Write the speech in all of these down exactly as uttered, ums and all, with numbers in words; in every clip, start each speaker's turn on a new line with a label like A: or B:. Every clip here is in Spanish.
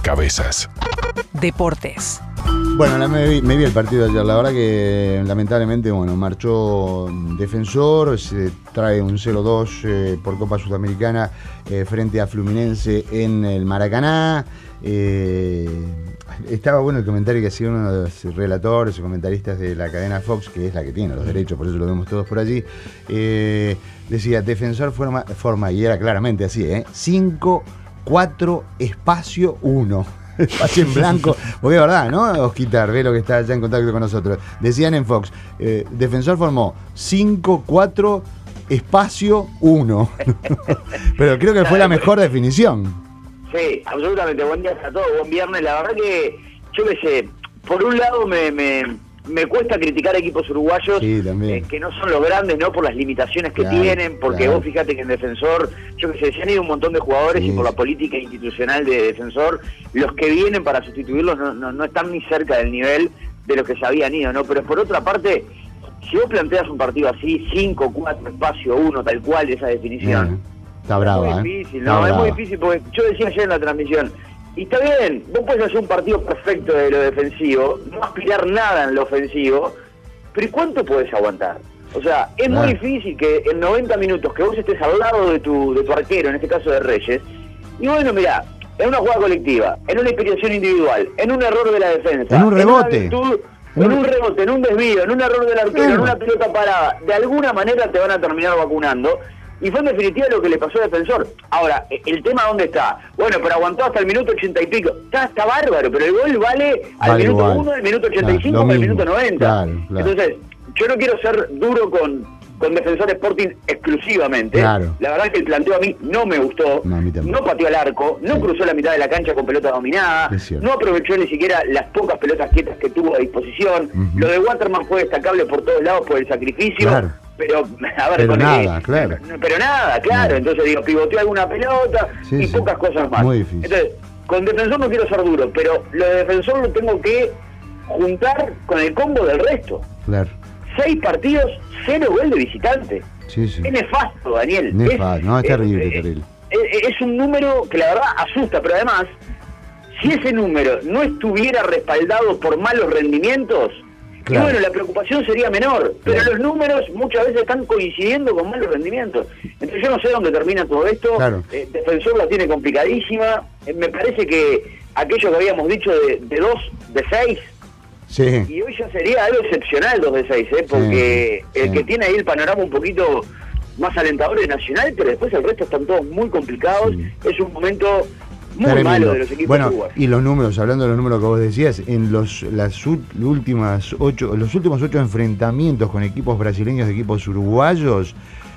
A: rompecabezas.
B: Deportes.
C: Bueno, la, me, vi, me vi el partido ayer, la verdad que lamentablemente, bueno, marchó Defensor, se trae un cero dos eh, por Copa Sudamericana eh, frente a Fluminense en el Maracaná. Eh, estaba bueno el comentario que hacía uno de los relatores o comentaristas de la cadena Fox, que es la que tiene los derechos, por eso lo vemos todos por allí. Eh, decía, Defensor forma, forma, y era claramente así, ¿eh? cinco, cuatro, espacio, uno. Espacio en blanco, porque es verdad, ¿no? Osquitar, ve lo que está ya en contacto con nosotros. Decían en Fox, eh, Defensor formó cinco, cuatro, espacio, uno. Pero creo que fue la mejor definición.
D: Sí, absolutamente. Buen día a todos, buen viernes. La verdad que, yo qué sé, por un lado me, me, me cuesta criticar equipos uruguayos,
C: sí,
D: eh, que no son los grandes, ¿no? Por las limitaciones que
C: claro,
D: tienen, porque
C: claro.
D: vos fíjate que en Defensor, yo qué sé, se han ido un montón de jugadores
C: sí.
D: y por la política institucional de Defensor, los que vienen para sustituirlos no, no, no están ni cerca del nivel de los que se habían ido, ¿no? Pero por otra parte, si vos planteas un partido así, cinco, cuatro, espacio, uno, tal cual, esa definición...
C: Bien. Está brava,
D: es muy
C: ¿eh?
D: difícil,
C: Está
D: no,
C: brava.
D: es muy difícil porque yo decía ayer en la transmisión, y está bien, vos podés hacer un partido perfecto de lo defensivo, no aspirar nada en lo ofensivo, pero ¿y cuánto podés aguantar? O sea, es
C: claro.
D: muy difícil que en noventa minutos que vos estés al lado de tu, de tu arquero, en este caso de Reyes, y bueno, mirá, en una jugada colectiva, en una inspiración individual, en un error de la defensa,
C: en un rebote,
D: en, una virtud, en un rebote, en un desvío, en un error del arquero,
C: claro.
D: en una pelota parada, de alguna manera te van a terminar vacunando. Y fue en definitiva lo que le pasó al Defensor. Ahora, ¿el tema dónde está? Bueno, pero aguantó hasta el minuto ochenta y pico. Está, está bárbaro, pero el gol vale al
C: vale
D: minuto
C: igual.
D: uno, al minuto ochenta y cinco,
C: Claro,
D: o al
C: mismo.
D: minuto noventa.
C: Claro, claro.
D: Entonces, yo no quiero ser duro con, con Defensor Sporting exclusivamente.
C: Claro.
D: La verdad es que el planteo a mí no me gustó.
C: No, a mí tampoco.
D: No pateó al arco, no
C: Sí.
D: cruzó la mitad de la cancha con pelota dominada,
C: Es cierto.
D: no aprovechó ni siquiera las pocas pelotas quietas que tuvo a disposición.
C: Uh-huh.
D: Lo de Waterman fue destacable por todos lados por el sacrificio.
C: Claro.
D: Pero, a ver,
C: Pero
D: con
C: nada,
D: el,
C: claro.
D: Pero, pero nada, claro.
C: Nada.
D: Entonces, digo, pivoteó alguna pelota
C: Sí,
D: y
C: sí.
D: pocas cosas más.
C: Muy difícil.
D: Entonces, con Defensor no quiero ser duro, pero lo de Defensor lo tengo que juntar con el combo del resto.
C: Claro.
D: Seis partidos, cero gol de visitante.
C: Sí, sí.
D: Es nefasto, Daniel.
C: Nefasto,
D: es,
C: no, es
D: eh,
C: terrible,
D: eh,
C: terrible.
D: Es, es un número que la verdad asusta, pero además, si ese número no estuviera respaldado por malos rendimientos,
C: Claro.
D: y bueno, la preocupación sería menor, pero
C: Claro.
D: los números muchas veces están coincidiendo con malos rendimientos. Entonces yo no sé dónde termina todo esto.
C: Claro.
D: Eh, Defensor la tiene complicadísima. Eh, me parece que aquello que habíamos dicho de, de dos de seis,
C: Sí.
D: y hoy ya sería algo excepcional dos de seis, ¿eh? Porque
C: Sí,
D: el
C: sí.
D: que tiene ahí el panorama un poquito más alentador es Nacional, pero después el resto están todos muy complicados.
C: Sí.
D: Es un momento muy
C: Tremendo.
D: malo de los equipos
C: Bueno,
D: uruguayos.
C: y los números, hablando de los números que vos decías, en los las ú- últimas ocho, los últimos ocho enfrentamientos con equipos brasileños de equipos uruguayos,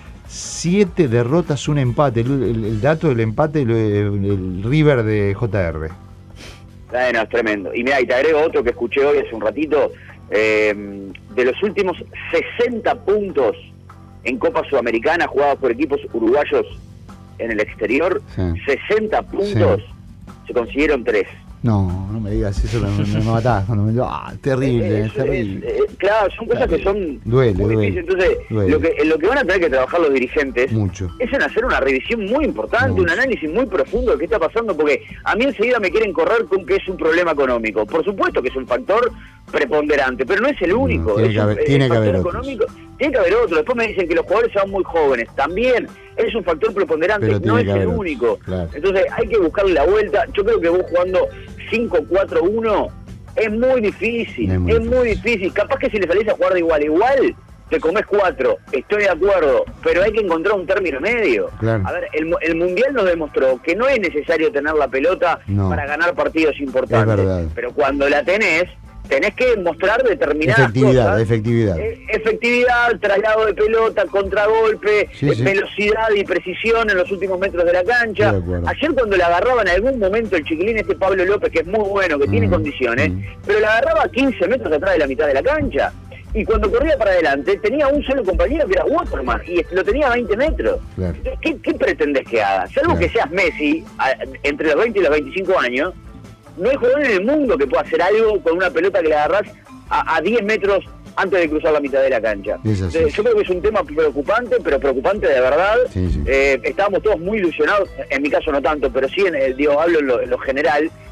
C: siete derrotas, un empate. El, el- el dato del empate, el, el- el River de J R.
D: Bueno, es tremendo. Y mira, y te agrego otro que escuché hoy hace un ratito, eh, de los últimos sesenta puntos en Copa Sudamericana jugados por equipos uruguayos en el exterior,
C: Sí.
D: sesenta puntos, se consiguieron tres.
C: No, no me digas eso, me, me, me matás. Cuando me, ah, terrible,
D: Es-
C: es terrible.
D: es- es- claro, son cosas que son
C: Duele,
D: muy
C: duele,
D: difíciles. Entonces,
C: duele.
D: Lo, que, en lo que van a tener que trabajar los dirigentes
C: Mucho.
D: es en hacer una revisión muy importante,
C: Mucho.
D: un análisis muy profundo de qué está pasando, porque a mí enseguida me quieren correr con que es un problema económico. Por supuesto que es un factor preponderante, pero no es el único.
C: No, tiene
D: es
C: que
D: un-
C: haber-
D: el
C: tiene que
D: factor
C: haber otros.
D: económico. Tiene que haber otro. Después me dicen que los jugadores son muy jóvenes. También es un factor preponderante,
C: Pero
D: no
C: tiene
D: es
C: que
D: el
C: haber otros,
D: único.
C: claro.
D: Entonces hay que buscarle la vuelta. Yo creo que vos jugando cinco cuatro uno es muy difícil,
C: Es muy
D: es
C: difícil.
D: muy difícil. Capaz que si le salís a jugar de igual a igual, te comés cuatro, estoy de acuerdo, pero hay que encontrar un término medio.
C: Claro.
D: A ver, el, mu- el Mundial nos demostró que no es necesario tener la pelota
C: No.
D: para ganar partidos importantes,
C: Es verdad.
D: pero cuando la tenés, tenés que mostrar determinadas
C: Efectividad,
D: cosas.
C: efectividad.
D: Eh, efectividad, traslado de pelota, contragolpe,
C: Sí,
D: eh,
C: sí.
D: velocidad y precisión en los últimos metros de la cancha.
C: Estoy de acuerdo.
D: Ayer cuando la agarraba en algún momento el chiquilín este Pablo López, que es muy bueno, que tiene
C: Mm,
D: condiciones,
C: mm.
D: pero la agarraba a quince metros atrás de la mitad de la cancha. Y cuando corría para adelante tenía un solo compañero que era Waterman y lo tenía a veinte metros.
C: Claro.
D: Entonces, ¿Qué, qué pretendes que haga? Salvo
C: Claro.
D: que seas Messi, a- entre los veinte y los veinticinco años, no hay jugador en el mundo que pueda hacer algo con una pelota que le agarrás a, a diez metros antes de cruzar la mitad de la cancha.
C: Es así.
D: Entonces, yo creo que es un tema preocupante, pero preocupante de verdad.
C: Sí, sí.
D: Eh, estábamos todos muy ilusionados, en mi caso no tanto, pero sí, en, eh, digo, hablo en lo, en lo general,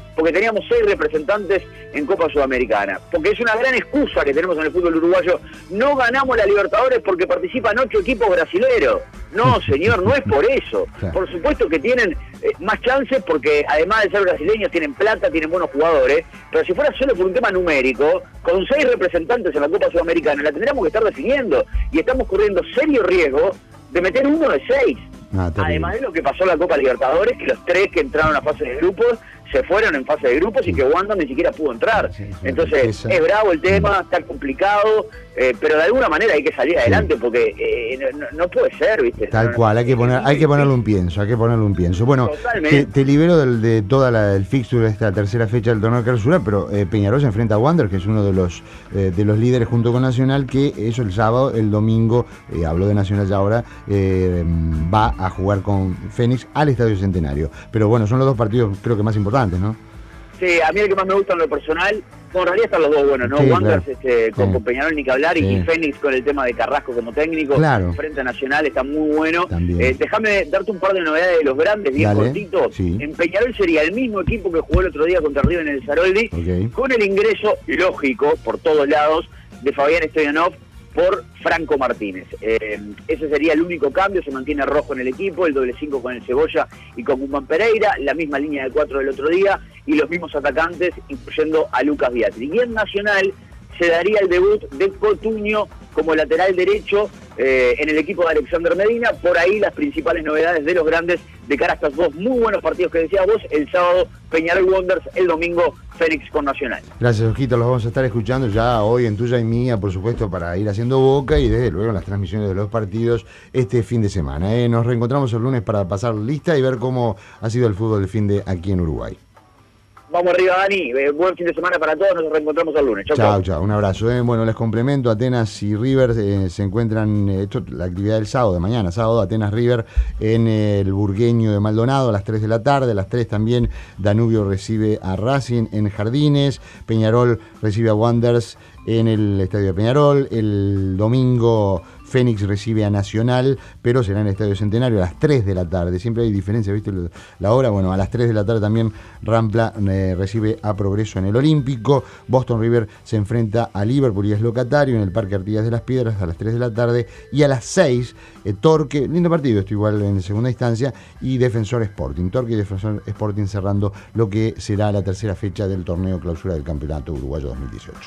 D: porque teníamos seis representantes en Copa Sudamericana, porque es una gran excusa que tenemos en el fútbol uruguayo. No ganamos la Libertadores porque participan ocho equipos brasileros. No, señor, no es por eso. Por supuesto que tienen eh, más chances porque además de ser brasileños tienen plata, tienen buenos jugadores, pero si fuera solo por un tema numérico, con seis representantes en la Copa Sudamericana la tendríamos que estar definiendo y estamos corriendo serio riesgo de meter uno de seis. Ah, además de lo que pasó en la Copa Libertadores, que los tres que entraron a fase de grupos se fueron en fase de grupos y que Wanda ni siquiera pudo entrar. Sí, Entonces, es bravo el tema, está complicado, eh, pero de alguna manera hay que salir adelante, sí, porque eh, no, no puede ser, ¿viste?
C: Tal
D: no,
C: cual, hay que poner, hay que ponerle un pienso, hay que ponerle un pienso. Bueno, te, te libero del, de toda la, el fixture de esta tercera fecha del torneo de clausura, pero eh, Peñarol se enfrenta a Wander, que es uno de los eh, de los líderes junto con Nacional, que eso el sábado, el domingo, eh, hablo de Nacional ya ahora, eh, va a jugar con Fénix al Estadio Centenario. Pero bueno, son los dos partidos creo que más importantes, ¿no?
D: Sí, a mí el que más me gusta en lo personal, bueno, en realidad están los dos buenos, ¿no?
C: Sí,
D: Wanderers
C: claro.
D: este, con,
C: sí.
D: con Peñarol ni que hablar, sí. y Fénix con el tema de Carrasco como técnico,
C: claro.
D: frente a Nacional está muy bueno. Eh, déjame darte un par de novedades de los grandes, bien cortitos.
C: Sí.
D: En Peñarol sería el mismo equipo que jugó el otro día contra River en el Saroldi, okay. con el ingreso lógico, por todos lados, de Fabián Stoyanov por Franco Martínez. Eh, ese sería el único cambio, se mantiene Rojo en el equipo, el doble cinco con el Cebolla y con Guzmán Pereira, la misma línea de cuatro del otro día y los mismos atacantes, incluyendo a Lucas Biatri. Y en Nacional se daría el debut de Cotuño como lateral derecho eh, en el equipo de Alexander Medina. Por ahí las principales novedades de los grandes de cara a estos dos muy buenos partidos que decías vos, el sábado Peñarol Wanderers, el domingo Fénix con Nacional.
C: Gracias, Ojito, los vamos a estar escuchando ya hoy en Tuya y Mía, por supuesto, para ir haciendo boca y desde luego en las transmisiones de los partidos este fin de semana. ¿eh? Nos reencontramos el lunes para pasar lista y ver cómo ha sido el fútbol del fin de aquí en Uruguay.
D: Vamos arriba, Dani. Eh, buen fin de semana para todos. Nos reencontramos el lunes. Chau,
C: chau.
D: chau.
C: chau. Un abrazo. Eh. Bueno, les complemento. Atenas y River eh, se encuentran, eh, esto, la actividad del sábado, de mañana, sábado, Atenas River en eh, el Burgueño de Maldonado a las tres de la tarde. A las tres también Danubio recibe a Racing en Jardines. Peñarol recibe a Wanderers en el Estadio de Peñarol. El domingo Fénix recibe a Nacional, pero será en el Estadio Centenario a las tres de la tarde. Siempre hay diferencia, ¿viste? La hora, bueno, a las tres de la tarde también Rampla eh, recibe a Progreso en el Olímpico. Boston River se enfrenta a Liverpool y es locatario en el Parque Artigas de las Piedras a las tres de la tarde. Y a las seis, eh, Torque, lindo partido, esto igual en segunda instancia, y Defensor Sporting. Torque y Defensor Sporting cerrando lo que será la tercera fecha del torneo clausura del Campeonato Uruguayo dos mil dieciocho.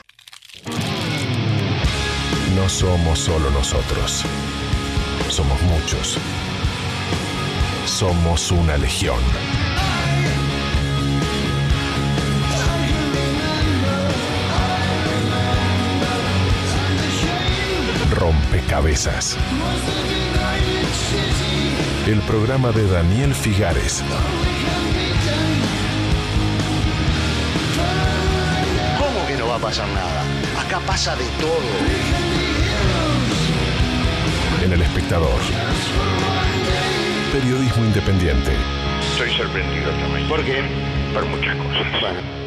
A: No somos solo nosotros. Somos muchos. Somos una legión. Rompecabezas. El programa de Daniel Figares.
E: ¿Cómo que no va a pasar nada? Acá pasa de todo.
A: En El Espectador. Periodismo independiente.
E: Estoy sorprendido también. ¿Por qué?
A: Por muchas cosas.
E: Bueno.